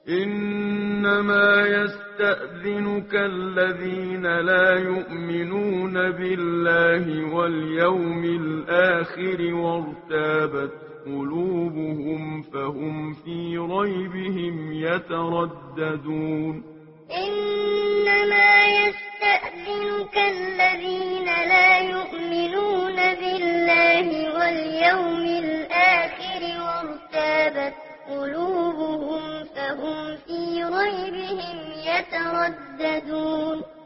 إنما يستأذنك الذين لا يؤمنون بالله واليوم الآخر وارتابت قلوبهم فهم في ريبهم يترددون إنما يستأذنك الذين لا يؤمنون بالله واليوم الآخر وارتابت قلوبهم فهم في ريبهم يترددون